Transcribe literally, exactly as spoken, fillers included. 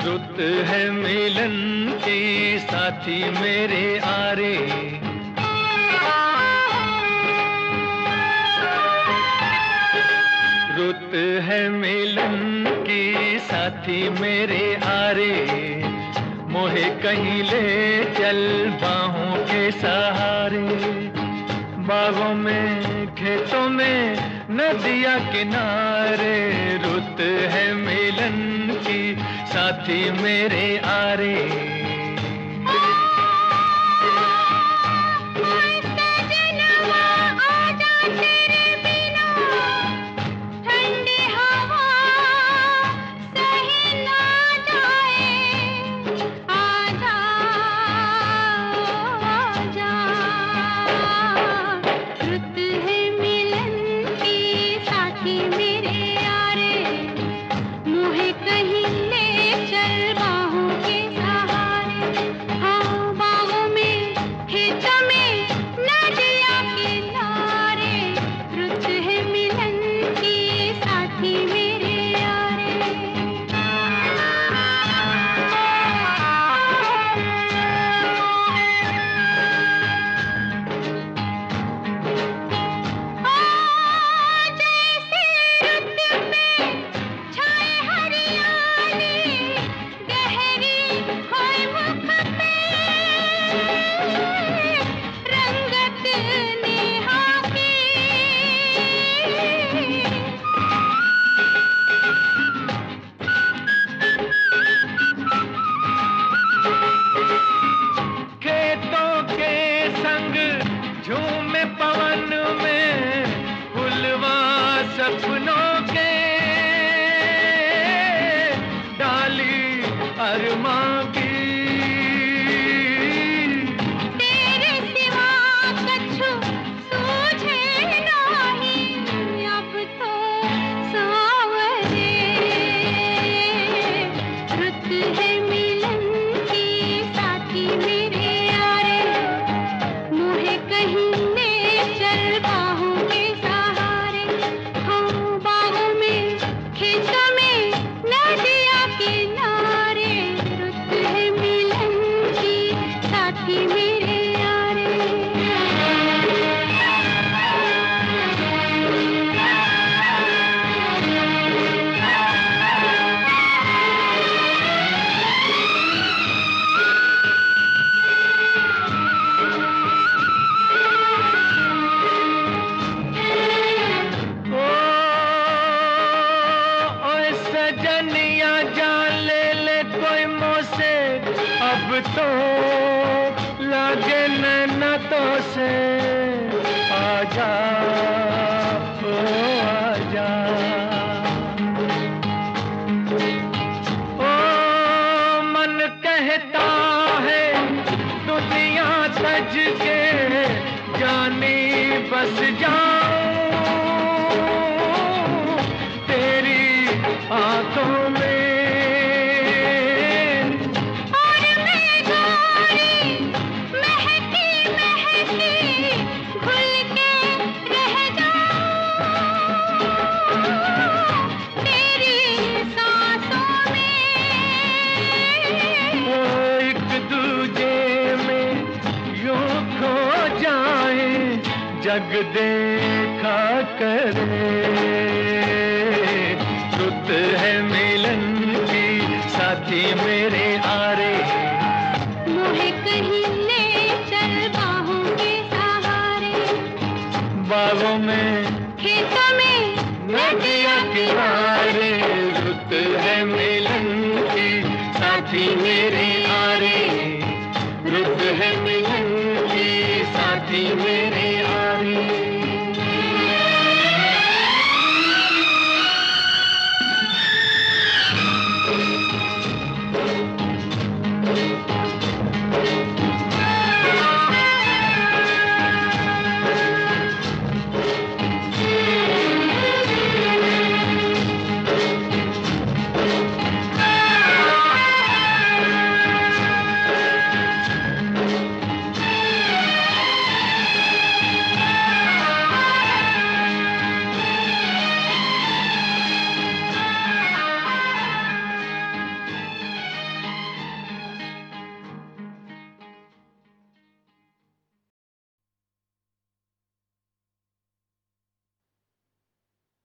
रुत है मिलन की साथी मेरे आरे, रुत है मिलन की साथी मेरे आरे, मोहे कहीं ले चल बाहों के सहारे। बागों में खेतों में नदिया किनारे, रुत है मिलन की साथी मेरे आरे। झूमे पवन में फुलवा सपनों के, डाली अरमां की तेरे सिवा कछु सूझे नहीं अब तो सावरे। रुत है मिलन की साथी मेरे यारे, मोहे कहीं ले चल बाहों के सहारे। हाँ बाहों में खेतों में नदिया किनारे, रुत है मिलन की साथी मेरे यारे। सजनिया जान ले ले कोई मोसे, अब तो लागे नैना तो से। आजा ओ आजा, ओ मन कहता है दुनिया तज के जानी बस जाऊं तेरी आंखों में। और मैं गोरी महकी महकी घुल के रह जाऊं तेरी सांसों में। वो एक दूजे में यूं खो जाए, जग देखा करे। रुत है मिलन की साथी मेरे आरे, मोहे कहीं ले चल बाहों के सहारे। बागों में खेतों में नदिया किनारे, रुत है मिलन की साथी मेरे आरे।